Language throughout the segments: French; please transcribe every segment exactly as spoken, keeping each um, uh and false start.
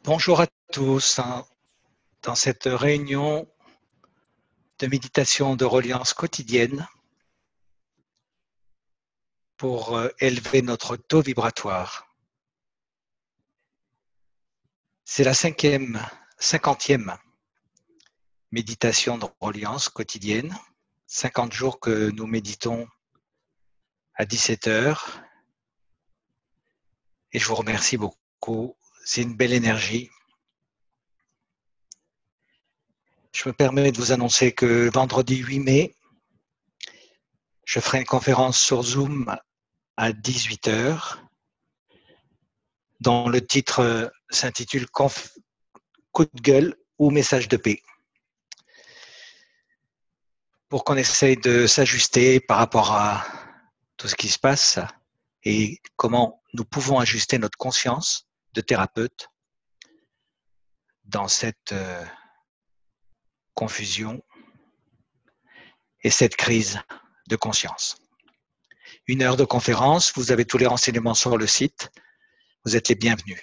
Bonjour à tous. hein. Dans cette réunion de méditation de reliance quotidienne pour euh, élever notre taux vibratoire. C'est la cinquième, cinquantième méditation de reliance quotidienne. cinquante jours que nous méditons à dix-sept heures. Et je vous remercie beaucoup. C'est une belle énergie. Je me permets de vous annoncer que vendredi huit mai, je ferai une conférence sur Zoom à dix-huit heures, dont le titre s'intitule Conf- Coup de gueule ou message de paix. Pour qu'on essaye de s'ajuster par rapport à tout ce qui se passe et comment nous pouvons ajuster notre conscience de thérapeute dans cette euh, confusion et cette crise de conscience. Une heure de conférence, vous avez tous les renseignements sur le site, vous êtes les bienvenus.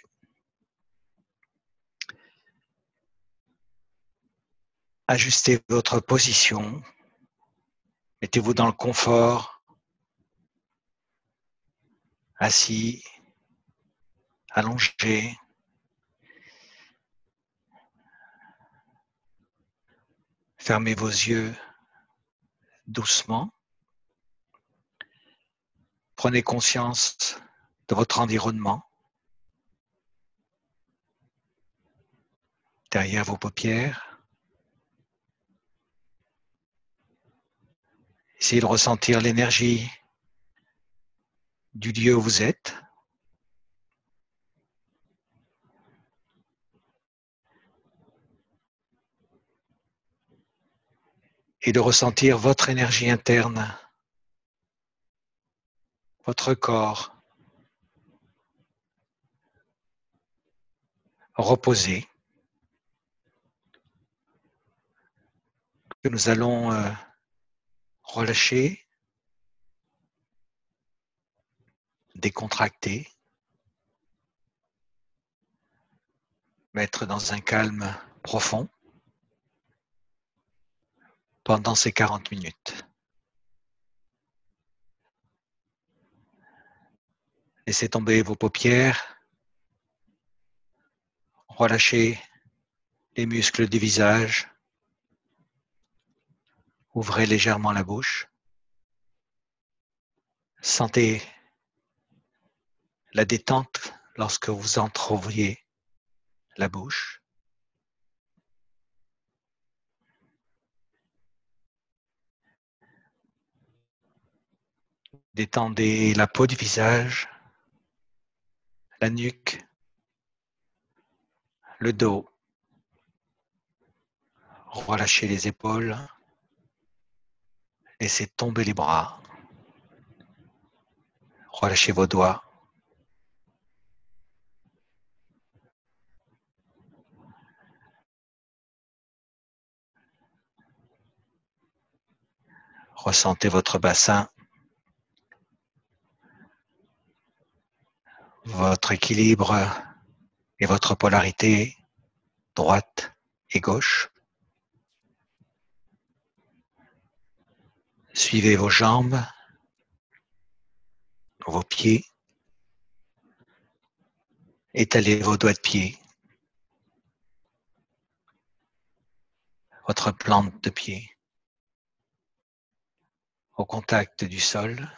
Ajustez votre position, mettez-vous dans le confort, assis, allongé. Fermez vos yeux doucement. Prenez conscience de votre environnement derrière vos paupières. Essayez de ressentir l'énergie du lieu où vous êtes. Et de ressentir votre énergie interne, votre corps reposé, que nous allons euh, relâcher, décontracter, mettre dans un calme profond pendant ces quarante minutes. Laissez tomber vos paupières, relâchez les muscles du visage, ouvrez légèrement la bouche, sentez la détente lorsque vous entrouvriez la bouche. Détendez la peau du visage, la nuque, le dos. Relâchez les épaules, laissez tomber les bras, relâchez vos doigts. Ressentez votre bassin, votre équilibre et votre polarité, droite et gauche. Suivez vos jambes, vos pieds. Étalez vos doigts de pied, votre plante de pied au contact du sol.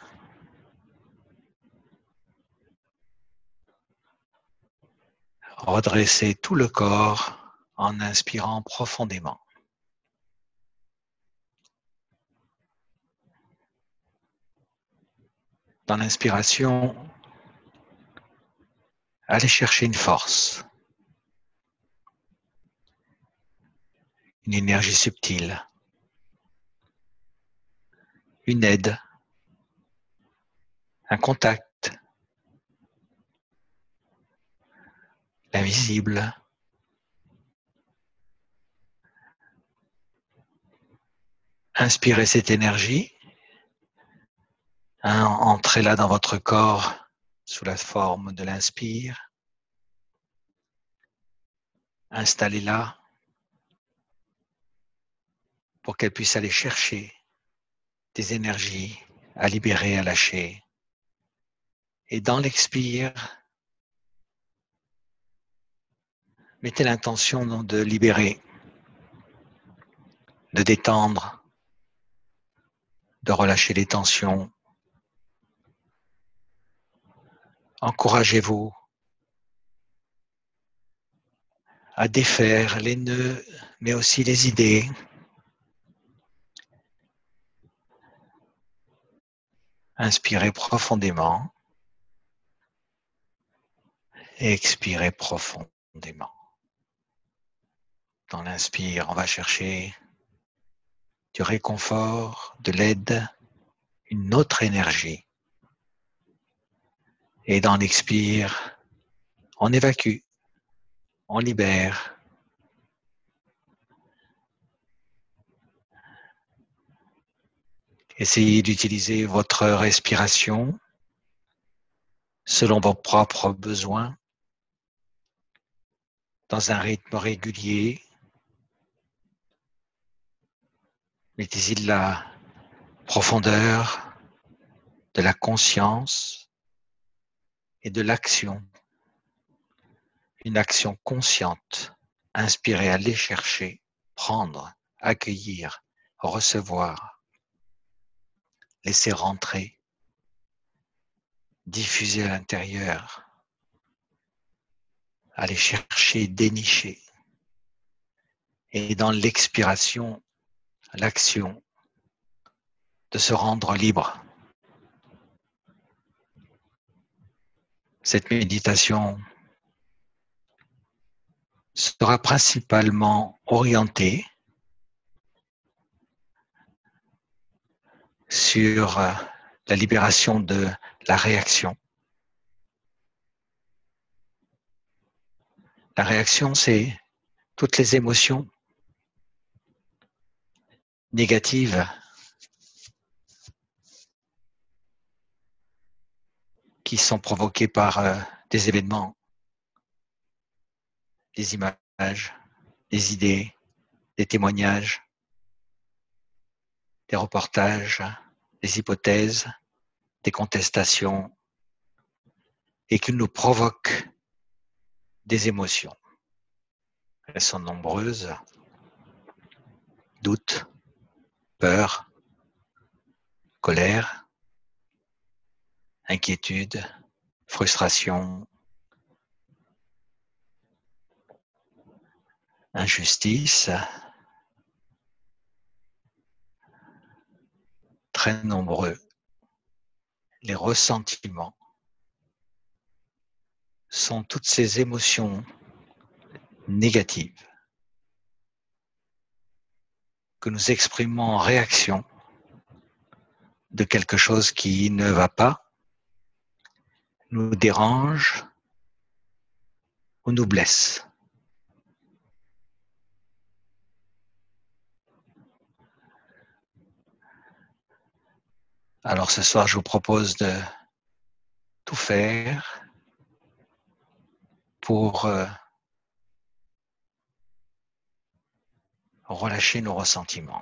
Redressez tout le corps en inspirant profondément. Dans l'inspiration, allez chercher une force, une énergie subtile, une aide, un contact, l'invisible. Inspirez cette énergie, hein, entrez-la dans votre corps sous la forme de l'inspire. installées là pour qu'elles puissent aller chercher des énergies à libérer, à lâcher. Et dans l'expire, mettez l'intention de libérer, de détendre, de relâcher les tensions. Encouragez-vous à défaire les nœuds, mais aussi les idées. Inspirez profondément et expirez profondément. Dans l'inspire, on va chercher du réconfort, de l'aide, une autre énergie. Et dans l'expire, on évacue, on libère. Essayez d'utiliser votre respiration selon vos propres besoins, dans un rythme régulier. Mettez-y de la profondeur, de la conscience et de l'action. Une action consciente, inspirée à aller chercher, prendre, accueillir, recevoir, laisser rentrer, diffuser à l'intérieur, aller chercher, dénicher. Et dans l'expiration, l'action de se rendre libre. Cette méditation sera principalement orientée sur la libération de la réaction. La réaction, c'est toutes les émotions négatives qui sont provoquées par euh, des événements, des images, des idées, des témoignages, des reportages, des hypothèses, des contestations, et qui nous provoquent des émotions. Elles sont nombreuses. Doute, peur, colère, inquiétude, frustration, injustice, très nombreux. Les ressentiments sont toutes ces émotions négatives que nous exprimons en réaction de quelque chose qui ne va pas, nous dérange ou nous blesse. Alors ce soir, je vous propose de tout faire pour euh, relâcher nos ressentiments,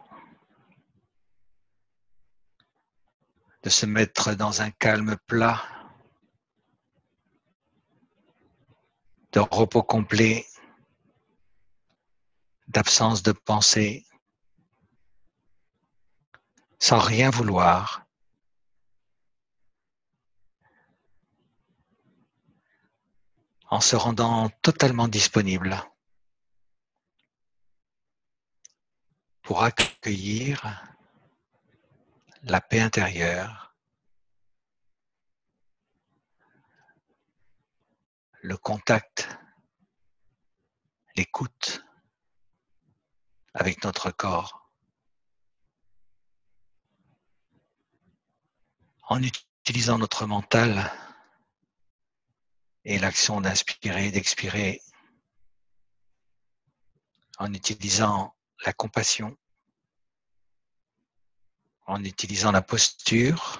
de se mettre dans un calme plat, de repos complet, d'absence de pensée, sans rien vouloir, en se rendant totalement disponible pour accueillir la paix intérieure, le contact, l'écoute avec notre corps, en utilisant notre mental et l'action d'inspirer et d'expirer, en utilisant la compassion, en utilisant la posture,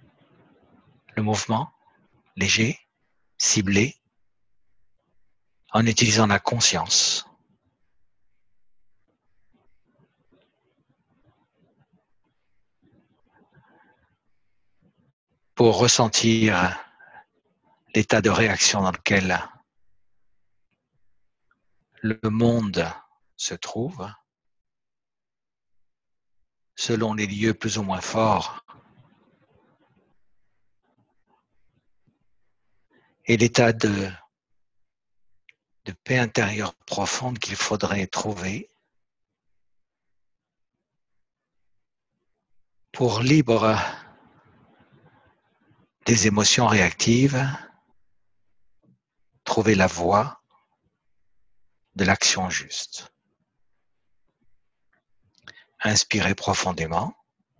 le mouvement léger, ciblé, en utilisant la conscience pour ressentir l'état de réaction dans lequel le monde se trouve, selon les lieux plus ou moins forts, et l'état de, de paix intérieure profonde qu'il faudrait trouver pour libre des émotions réactives, trouver la voie de l'action juste. Inspirez profondément,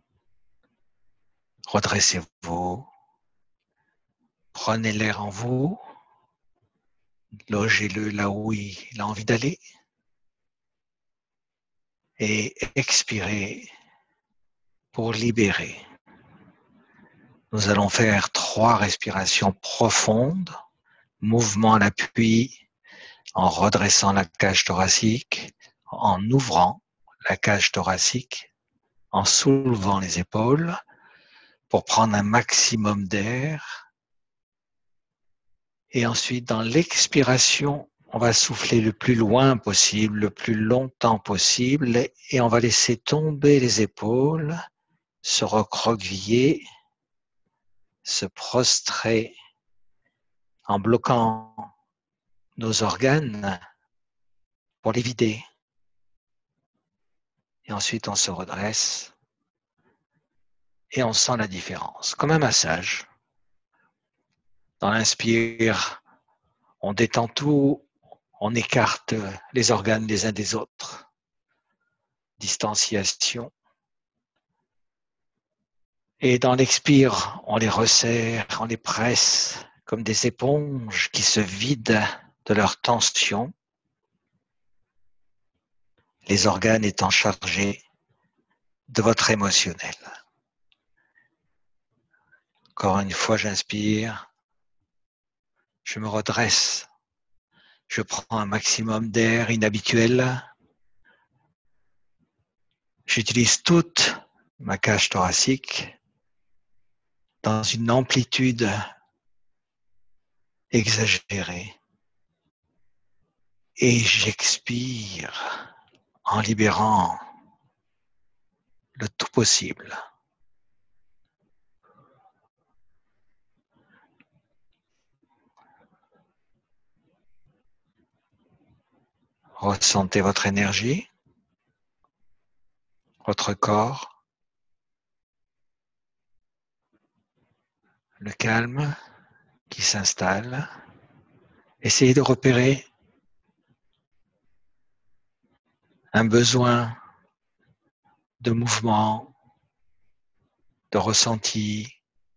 redressez-vous, prenez l'air en vous, logez-le là où il a envie d'aller et expirez pour libérer. Nous allons faire trois respirations profondes, mouvement à l'appui, en redressant la cage thoracique, en ouvrant la cage thoracique, en soulevant les épaules pour prendre un maximum d'air. Et ensuite, dans l'expiration, on va souffler le plus loin possible, le plus longtemps possible, et on va laisser tomber les épaules, se recroqueviller, se prostrer en bloquant nos organes pour les vider. Et ensuite, on se redresse et on sent la différence, comme un massage. Dans l'inspire, on détend tout, on écarte les organes les uns des autres. Distanciation. Et dans l'expire, on les resserre, on les presse comme des éponges qui se vident de leur tension, les organes étant chargés de votre émotionnel. Encore une fois, j'inspire, je me redresse, je prends un maximum d'air inhabituel, j'utilise toute ma cage thoracique dans une amplitude exagérée et j'expire en libérant le tout possible. Ressentez votre énergie, votre corps, le calme qui s'installe. Essayez de repérer un besoin de mouvement, de ressenti,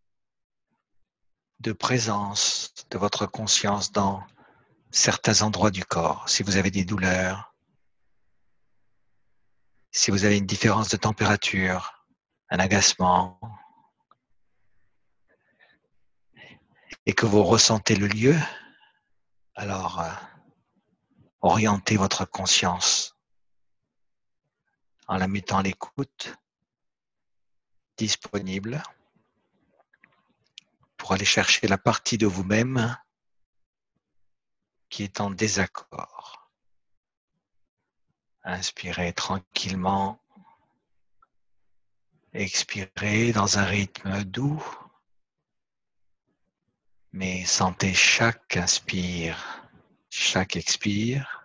de présence de votre conscience dans certains endroits du corps. Si vous avez des douleurs, si vous avez une différence de température, un agacement, et que vous ressentez le lieu, alors euh, orientez votre conscience en la mettant à l'écoute, disponible, pour aller chercher la partie de vous-même qui est en désaccord. Inspirez tranquillement, expirez dans un rythme doux, mais sentez chaque inspire, chaque expire.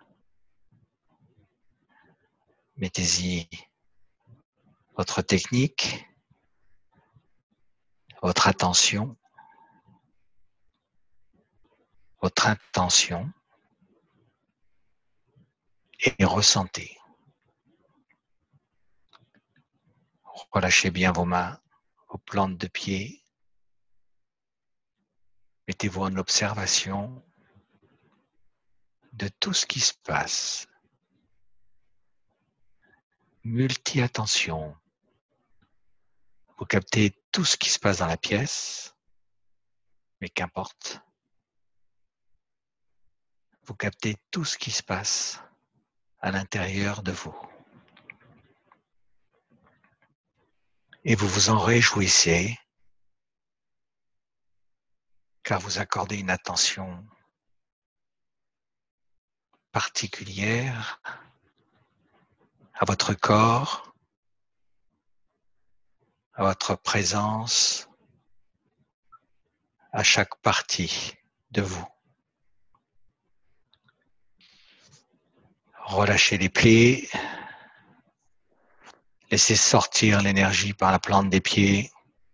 Mettez-y votre technique, votre attention, votre intention et ressentez. Relâchez bien vos mains, vos plantes de pied. Mettez-vous en observation de tout ce qui se passe. Multi-attention. Vous captez tout ce qui se passe dans la pièce, mais qu'importe. Vous vous captez tout ce qui se passe à l'intérieur de vous. Et vous vous en réjouissez, car vous accordez une attention particulière à votre corps, à votre présence, à chaque partie de vous. Relâchez les plis, laissez sortir l'énergie par la plante des pieds.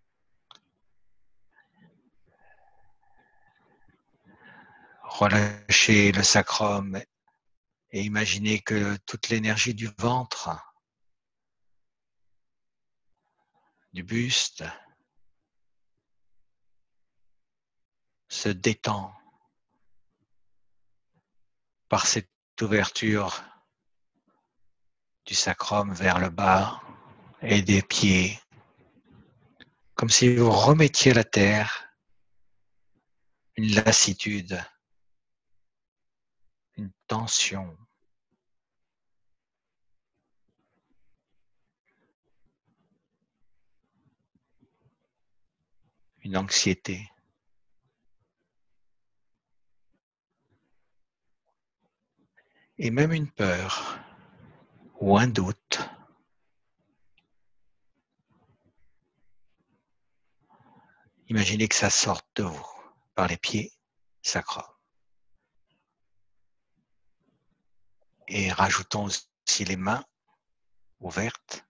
Relâchez le sacrum et imaginez que toute l'énergie du ventre, du buste, se détend par cette ouverture du sacrum vers le bas et des pieds, comme si vous remettiez à la terre une lassitude, une tension. Une anxiété. Et même une peur ou un doute. Imaginez que ça sorte de vous par les pieds sacrum. Et rajoutons aussi les mains ouvertes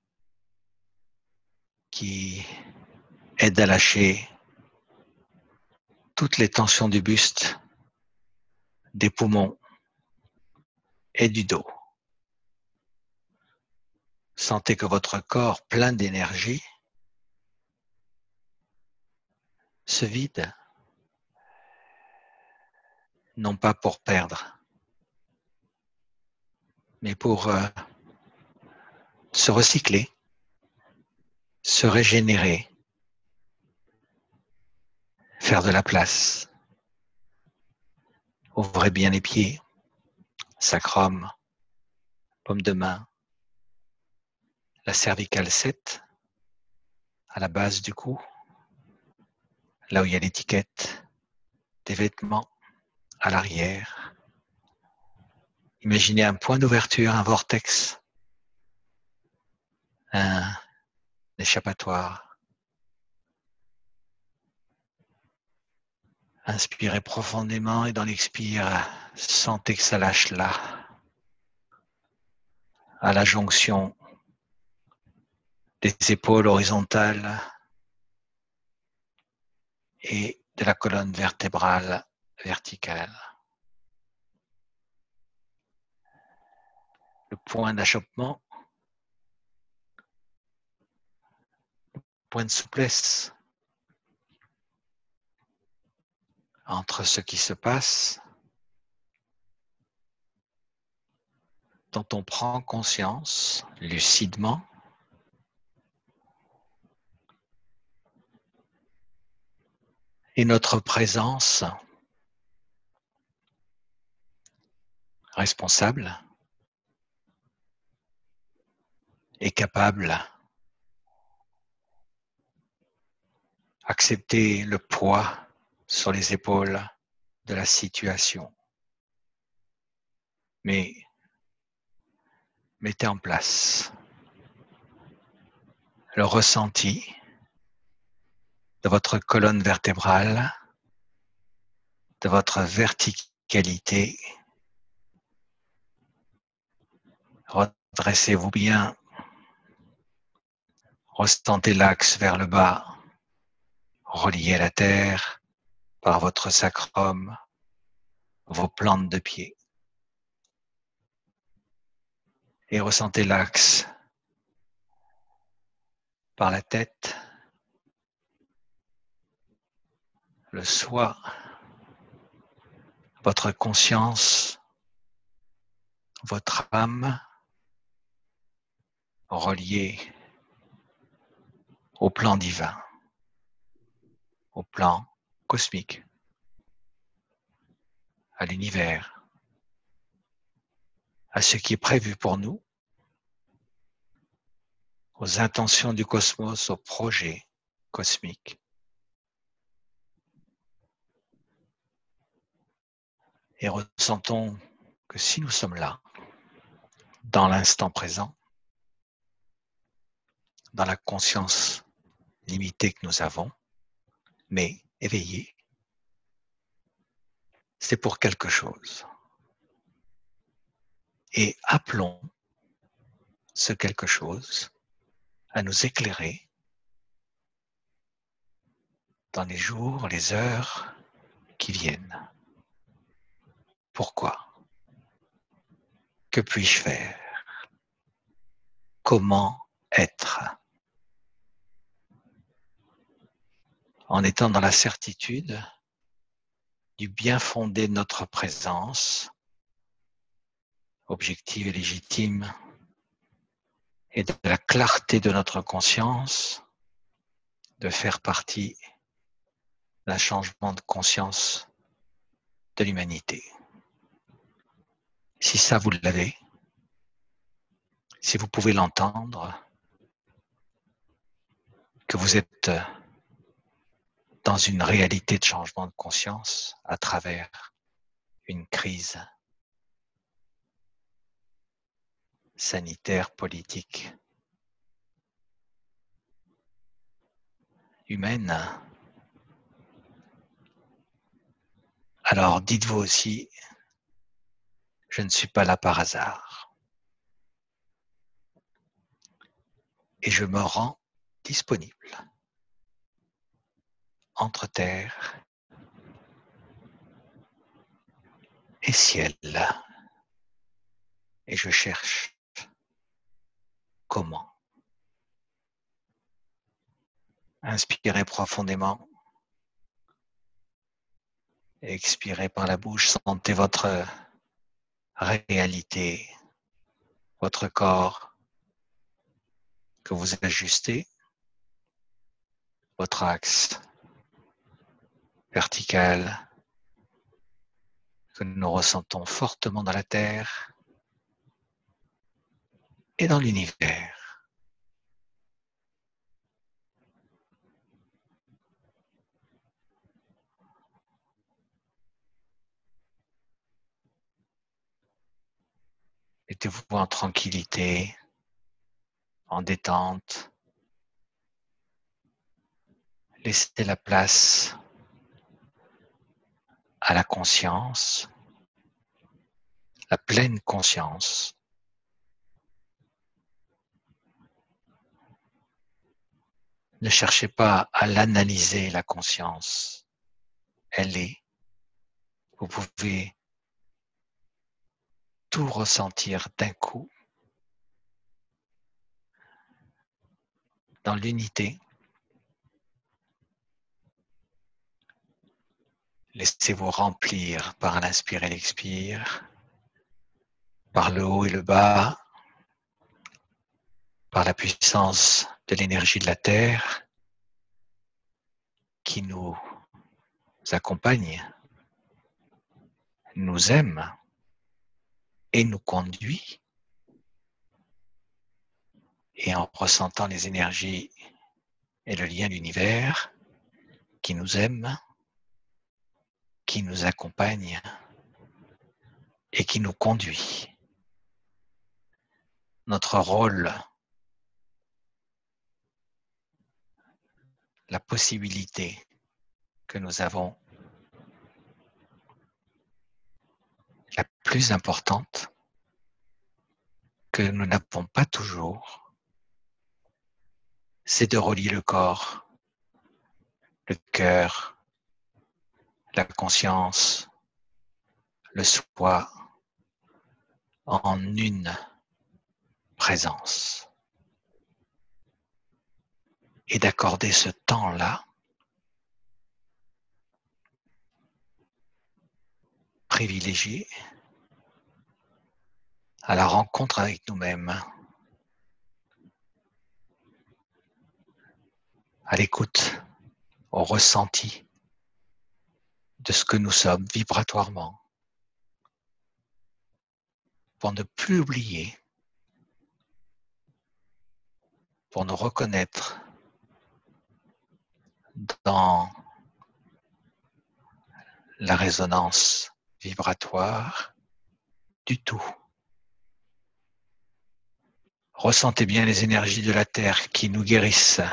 qui aident à lâcher toutes les tensions du buste, des poumons et du dos. Sentez que votre corps plein d'énergie se vide, non pas pour perdre, mais pour euh, se recycler, se régénérer, faire de la place. Ouvrez bien les pieds, sacrum, paume de main, la cervicale sept, à la base du cou, là où il y a l'étiquette des vêtements, à l'arrière. Imaginez un point d'ouverture, un vortex, un échappatoire. Inspirez profondément et dans l'expire, sentez que ça lâche là, à la jonction des épaules horizontales et de la colonne vertébrale verticale. Le point d'achoppement, point de souplesse entre ce qui se passe, dont on prend conscience lucidement, et notre présence responsable et capable d'accepter le poids sur les épaules de la situation. Mais mettez en place le ressenti de votre colonne vertébrale, de votre verticalité. Redressez-vous bien, ressentez l'axe vers le bas, relié à la terre par votre sacrum, vos plantes de pied. Et ressentez l'axe par la tête, le soi, votre conscience, votre âme reliée au plan divin, au plan cosmique, à l'univers, à ce qui est prévu pour nous, aux intentions du cosmos, aux projets cosmiques. Et ressentons que si nous sommes là, dans l'instant présent, dans la conscience limitée que nous avons, mais éveillée, c'est pour quelque chose. Et appelons ce quelque chose à nous éclairer dans les jours, les heures qui viennent. Pourquoi? Que puis-je faire? Comment être? En étant dans la certitude du bien fondé de notre présence, objective et légitime, et de la clarté de notre conscience, de faire partie d'un changement de conscience de l'humanité. Si ça, vous l'avez, si vous pouvez l'entendre, que vous êtes dans une réalité de changement de conscience à travers une crise sanitaire, politique, humaine, alors dites-vous aussi, je ne suis pas là par hasard. Et je me rends disponible entre terre et ciel. Et je cherche comment. Inspirez profondément. Expirez par la bouche. Sentez votre réalité, votre corps que vous ajustez, votre axe vertical que nous ressentons fortement dans la terre et dans l'univers. Mettez-vous en tranquillité, en détente. Laissez la place à la conscience, la pleine conscience. Ne cherchez pas à l'analyser, la conscience. Elle est. Vous pouvez tout ressentir d'un coup dans l'unité. Laissez-vous remplir par l'inspire et l'expire, par le haut et le bas, par la puissance de l'énergie de la Terre qui nous accompagne, nous aime et nous conduit. Et en ressentant les énergies et le lien de l'univers qui nous aime, qui nous accompagne et qui nous conduit. Notre rôle, la possibilité que nous avons, la plus importante, que nous n'avons pas toujours, c'est de relier le corps, le cœur, la conscience, le soi en une présence. Et d'accorder ce temps-là privilégié à la rencontre avec nous-mêmes, à l'écoute, au ressenti de ce que nous sommes vibratoirement. pour ne plus oublier, pour nous reconnaître dans la résonance vibratoire du tout. Ressentez bien les énergies de la Terre qui nous guérissent,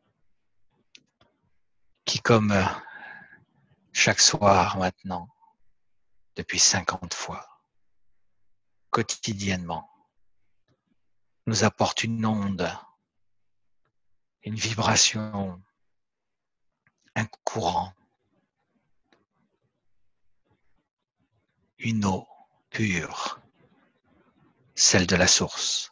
qui comme chaque soir maintenant, depuis cinquante fois, quotidiennement, nous apporte une onde, une vibration, un courant, une eau pure, celle de la source,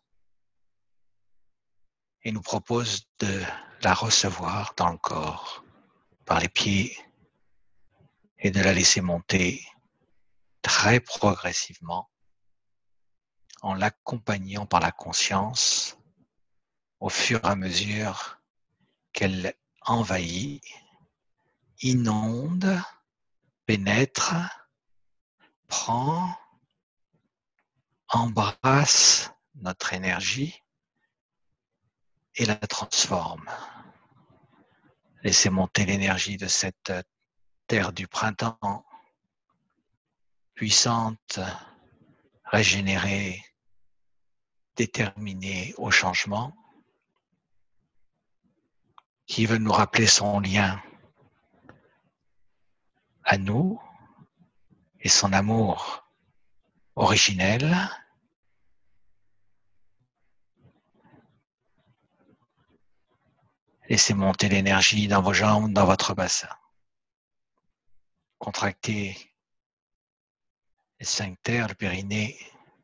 et nous propose de la recevoir dans le corps, par les pieds, et de la laisser monter très progressivement en l'accompagnant par la conscience au fur et à mesure qu'elle envahit, inonde, pénètre, prend, embrasse notre énergie et la transforme. Laissez monter l'énergie de cette terre du printemps, puissante, régénérée, déterminée au changement, qui veut nous rappeler son lien à nous et son amour originel. Laissez monter l'énergie dans vos jambes, dans votre bassin. Contractez les sphincters, le périnée.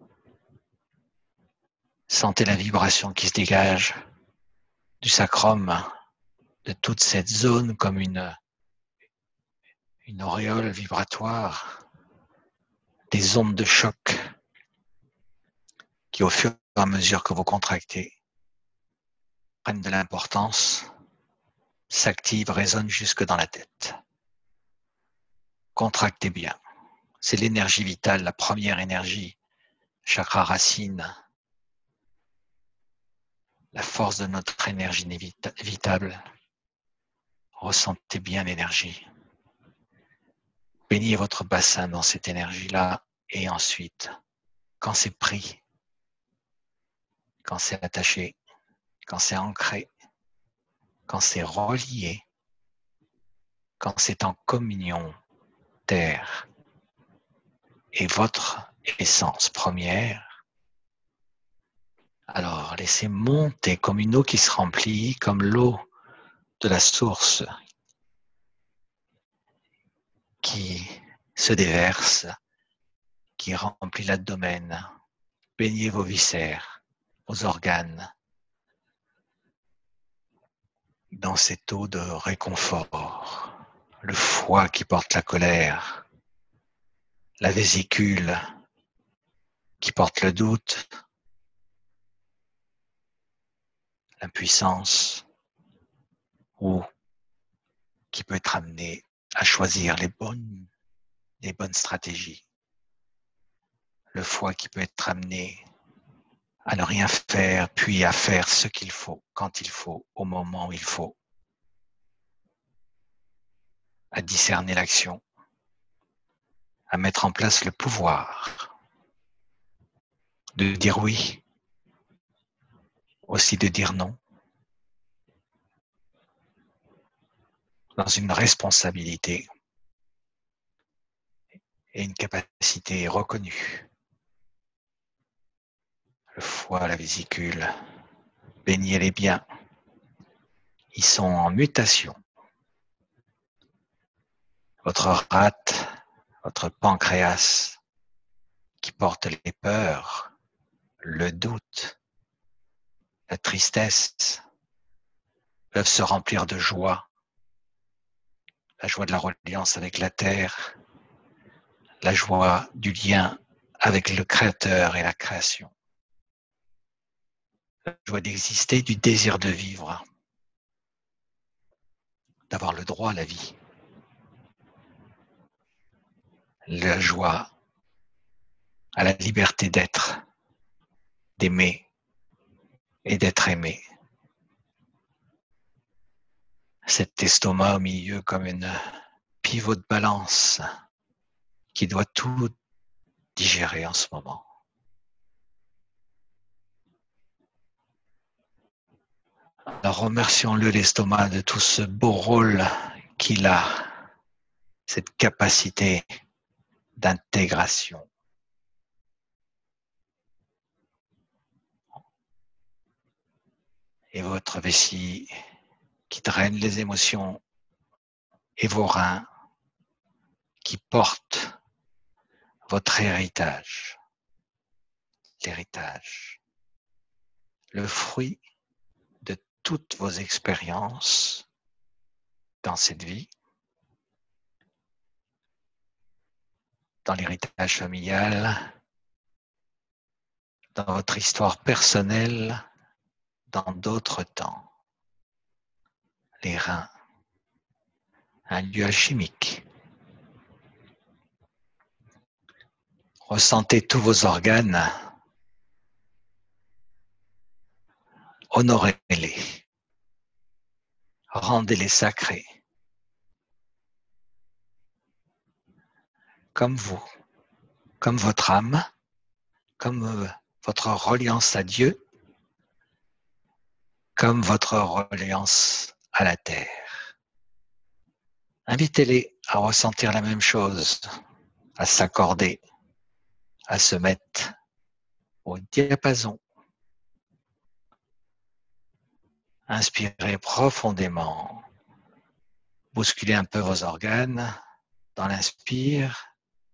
Sentez la vibration qui se dégage du sacrum, de toute cette zone comme une, une auréole vibratoire, des ondes de choc qui, au fur et à mesure que vous contractez, prennent de l'importance, s'activent, résonnent jusque dans la tête. Contractez bien. C'est l'énergie vitale, la première énergie, chakra racine, la force de notre énergie vitale. Ressentez bien l'énergie. Baignez votre bassin dans cette énergie-là et ensuite, quand c'est pris, quand c'est attaché, quand c'est ancré, quand c'est relié, quand c'est en communion, terre et votre essence première, alors laissez monter comme une eau qui se remplit, comme l'eau de la source qui se déverse, qui remplit l'abdomen. Baignez vos viscères, vos organes, dans cette eau de réconfort. Le foie qui porte la colère, la vésicule qui porte le doute, l'impuissance, ou qui peut être amené à choisir les bonnes, les bonnes stratégies. Le foie qui peut être amené à ne rien faire, puis à faire ce qu'il faut, quand il faut, au moment où il faut, à discerner l'action, à mettre en place le pouvoir de dire oui, aussi de dire non, dans une responsabilité et une capacité reconnue. Le foie, la vésicule, baignez-les bien. Ils sont en mutation. Votre rate, votre pancréas, qui porte les peurs, le doute, la tristesse, peuvent se remplir de joie. La joie de la reliance avec la terre, la joie du lien avec le Créateur et la création. La joie d'exister, du désir de vivre, d'avoir le droit à la vie. La joie à la liberté d'être, d'aimer et d'être aimé. Cet estomac au milieu comme une pivot de balance qui doit tout digérer en ce moment. Alors remercions-le l'estomac de tout ce beau rôle qu'il a, cette capacité d'intégration. Et votre vessie qui draine les émotions et vos reins qui portent votre héritage. L'héritage, le fruit de toutes vos expériences dans cette vie, dans l'héritage familial, dans votre histoire personnelle, dans d'autres temps. Les reins, un lieu alchimique. Ressentez tous vos organes, honorez-les, rendez-les sacrés, comme vous, comme votre âme, comme votre reliance à Dieu, comme votre reliance à la terre. Invitez-les à ressentir la même chose, à s'accorder, à se mettre au diapason. Inspirez profondément, bousculez un peu vos organes dans l'inspire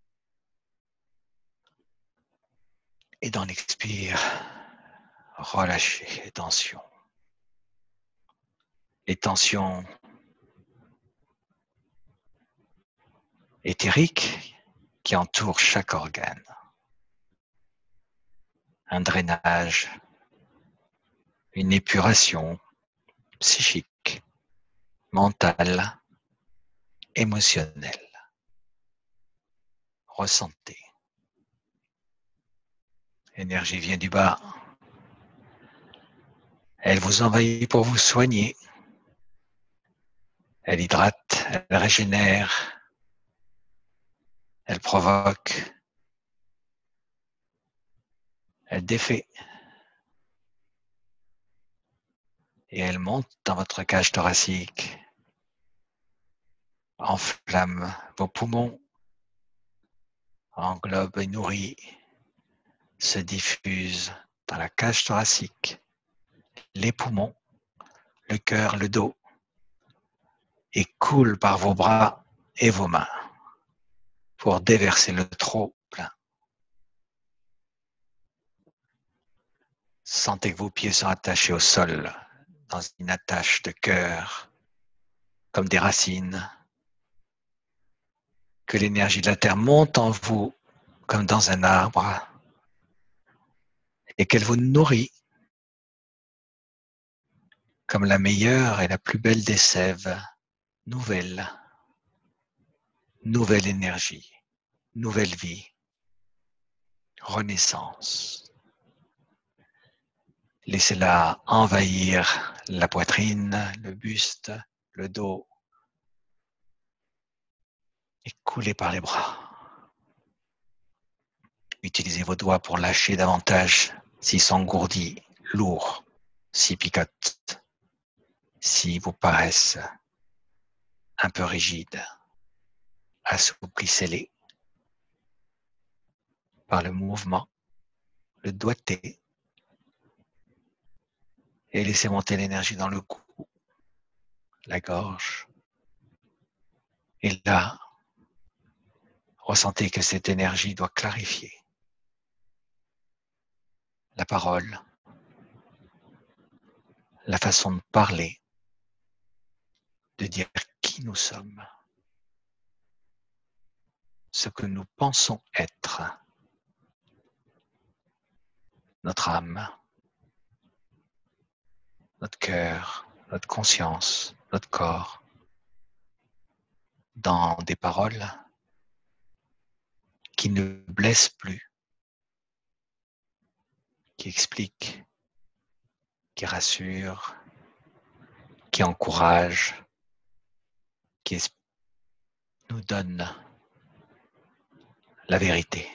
et dans l'expire, relâchez les tensions. Les tensions éthériques qui entourent chaque organe. Un drainage, une épuration psychique, mentale, émotionnelle. Ressentez. L'énergie vient du bas. Elle vous envahit pour vous soigner. Elle hydrate, elle régénère, elle provoque, elle défait. Et elle monte dans votre cage thoracique, enflamme vos poumons, englobe et nourrit, se diffuse dans la cage thoracique, les poumons, le cœur, le dos, et coule par vos bras et vos mains pour déverser le trop plein. Sentez que vos pieds sont attachés au sol dans une attache de cœur, comme des racines, que l'énergie de la terre monte en vous comme dans un arbre et qu'elle vous nourrit comme la meilleure et la plus belle des sèves, nouvelle, nouvelle énergie, nouvelle vie, renaissance. Laissez-la envahir la poitrine, le buste, le dos et couler par les bras. Utilisez vos doigts pour lâcher davantage s'ils s'engourdissent, lourds, s'ils picotent, s'ils vous paraissent un peu rigides. Assouplissez-les par le mouvement, le doigté, et laissez monter l'énergie dans le cou, la gorge. Et là, ressentez que cette énergie doit clarifier la parole, la façon de parler, de dire qui nous sommes, ce que nous pensons être, notre âme, notre cœur, notre conscience, notre corps, dans des paroles qui ne blessent plus, qui explique, qui rassure, qui encourage, qui nous donne la vérité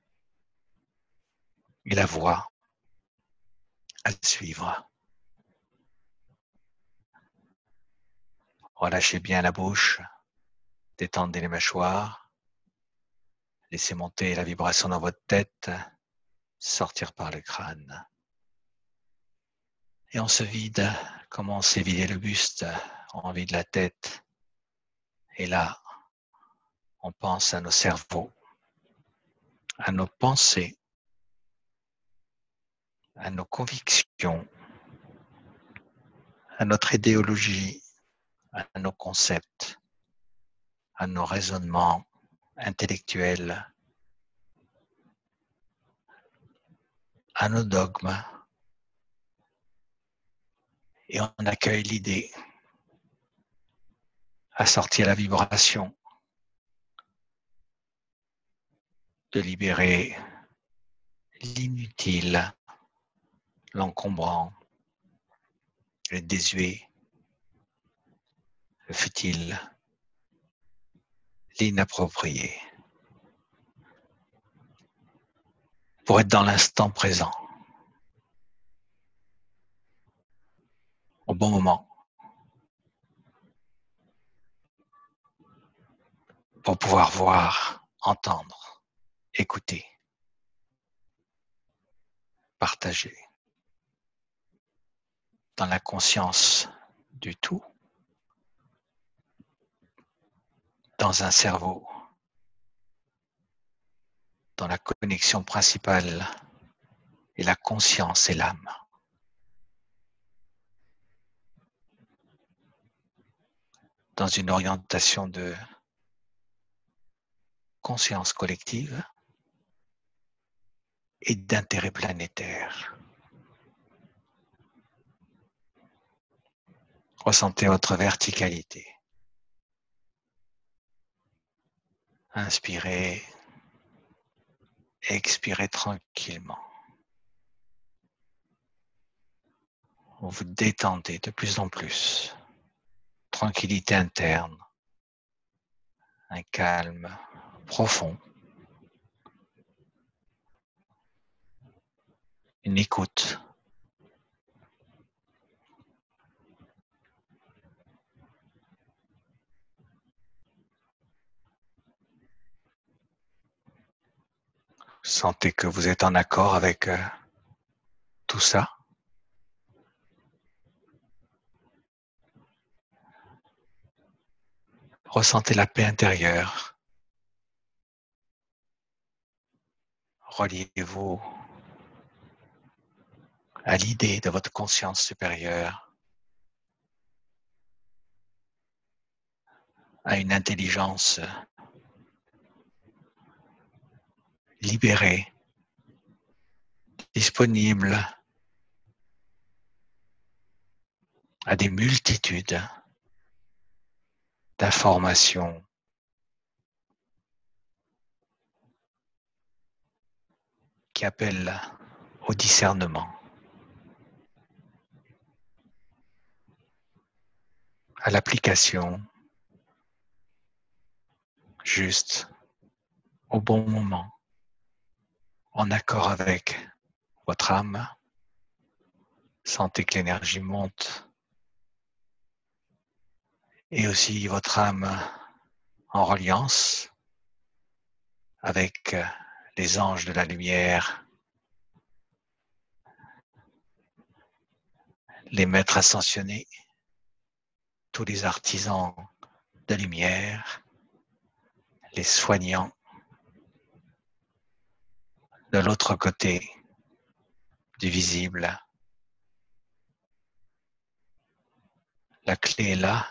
et la voie à suivre. Relâchez bien la bouche, détendez les mâchoires, laissez monter la vibration dans votre tête, sortir par le crâne. Et on se vide, comme on s'est vidé le buste, on vide la tête. Et là, on pense à nos cerveaux, à nos pensées, à nos convictions, à notre idéologie, à nos concepts, à nos raisonnements intellectuels, à nos dogmes. Et on accueille l'idée à sortir la vibration, de libérer l'inutile, l'encombrant, le désuet, le futile, l'inapproprié, pour être dans l'instant présent, au bon moment, pour pouvoir voir, entendre, écouter, partager, dans la conscience du tout, dans un cerveau, dans la connexion principale et la conscience et l'âme. Dans une orientation de conscience collective et d'intérêt planétaire. Ressentez votre verticalité. Inspirez, expirez tranquillement. Vous vous détendez de plus en plus. Tranquillité interne, un calme profond, une écoute. Sentez que vous êtes en accord avec euh, tout ça. Ressentez la paix intérieure. Reliez-vous à l'idée de votre conscience supérieure, à une intelligence libérée, disponible à des multitudes d'informations qui appellent au discernement, à l'application juste au bon moment, en accord avec votre âme. Sentez que l'énergie monte et aussi votre âme en reliance avec les anges de la lumière, les maîtres ascensionnés, tous les artisans de lumière, les soignants. De l'autre côté du visible, la clé est là,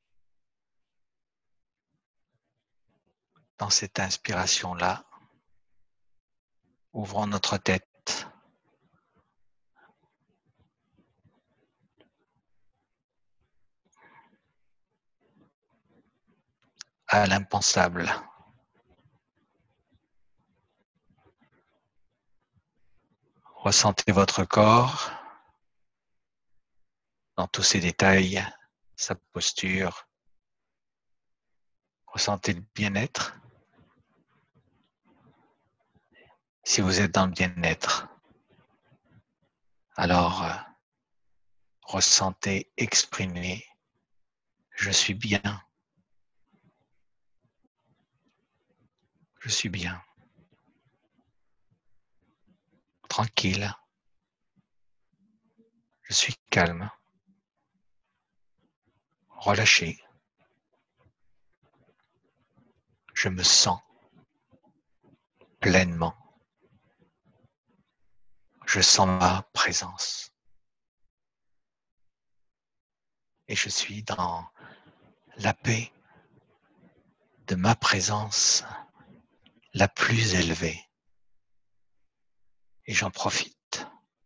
dans cette inspiration-là. Ouvrons notre tête à l'impensable. Ressentez votre corps dans tous ses détails, sa posture. Ressentez le bien-être. Si vous êtes dans le bien-être, alors euh, ressentez, exprimez, je suis bien, je suis bien, tranquille, je suis calme, relâché, je me sens pleinement, je sens ma présence et je suis dans la paix de ma présence la plus élevée et j'en profite.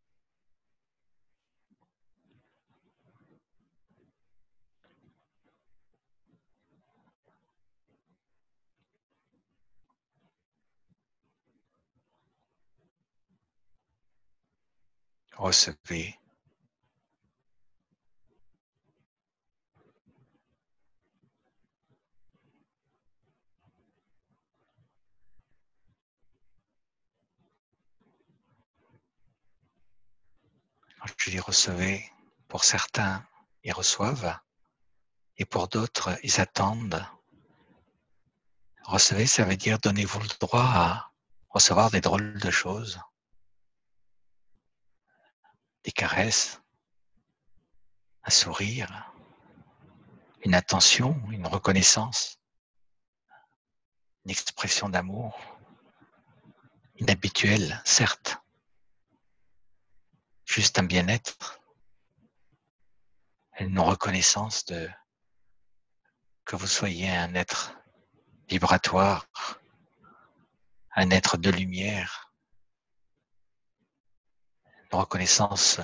Recevez, quand je dis recevez, pour certains, ils reçoivent et pour d'autres, ils attendent. Recevez, ça veut dire donnez-vous le droit à recevoir des drôles de choses, des caresses, un sourire, une attention, une reconnaissance, une expression d'amour, inhabituelle, certes, juste un bien-être, une reconnaissance de que vous soyez un être vibratoire, un être de lumière, une reconnaissance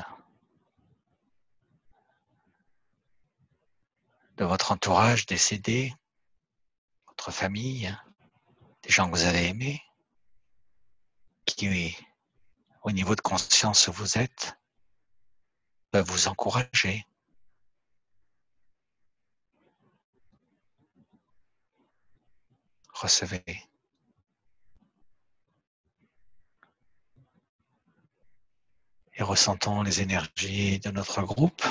de votre entourage décédé, votre famille, des gens que vous avez aimés, qui, au niveau de conscience où vous êtes, peuvent vous encourager. Recevez. Et ressentons les énergies de notre groupe.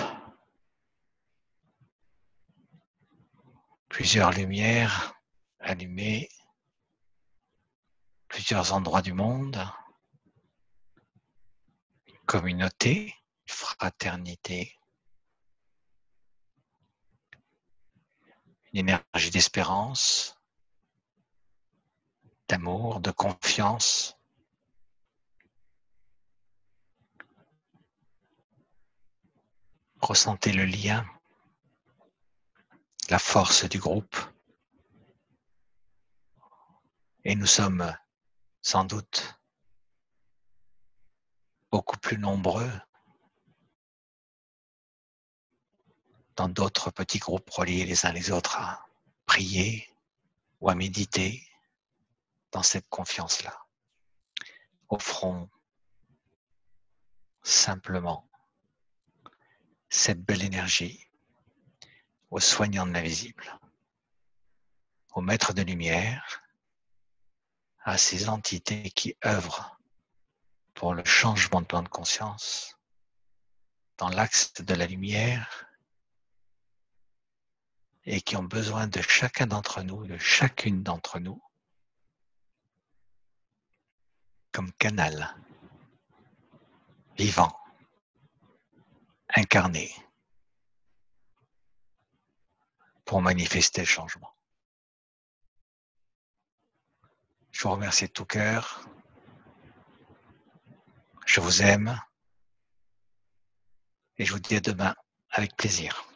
Plusieurs lumières allumées, plusieurs endroits du monde, une communauté, une fraternité, une énergie d'espérance, d'amour, de confiance. Ressentez le lien, la force du groupe. Et nous sommes sans doute beaucoup plus nombreux dans d'autres petits groupes reliés les uns les autres à prier ou à méditer dans cette confiance-là. Offrons simplement cette belle énergie aux soignants de l'invisible, aux maîtres de lumière, à ces entités qui œuvrent pour le changement de plan de conscience dans l'axe de la lumière et qui ont besoin de chacun d'entre nous, de chacune d'entre nous, comme canal vivant, incarné, pour manifester le changement. Je vous remercie de tout cœur. Je vous aime et je vous dis à demain avec plaisir.